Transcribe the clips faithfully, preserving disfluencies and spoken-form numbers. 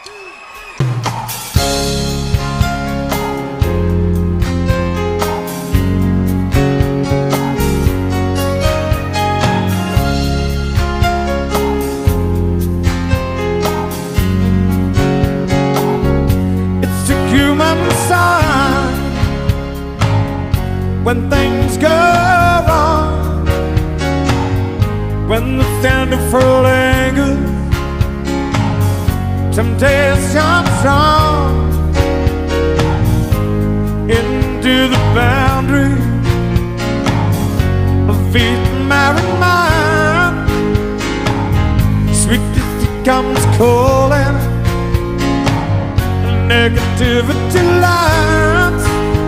It's a human sign when things go wrong, when the standard for anger, temptation strong, into the boundary of each married mind. Sweetness comes calling, negativity lines,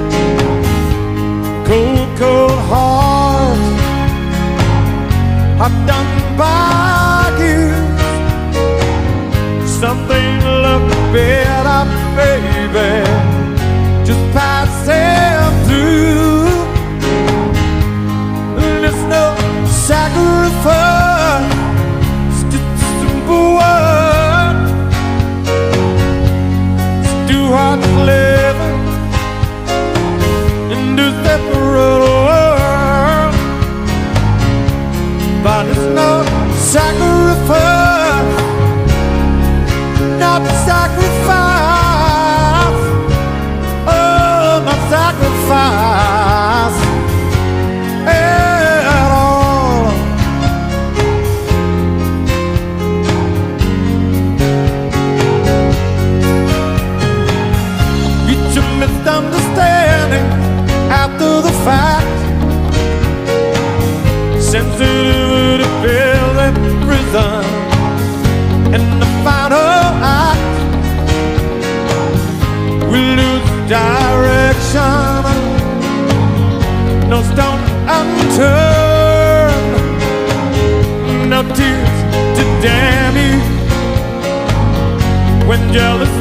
cold, cold heart, I've done by you. Something look better, baby, just passing through. There's no sacrifice, it's just a simple word. It's too hard to live in two separate worlds, but there's no sacrifice, not sacrifice, oh, not sacrifice at all. It's a misunderstanding after the fact, sensitive to build a prison, and the final act, we lose direction, no stone unturned, no tears to damn you when jealousy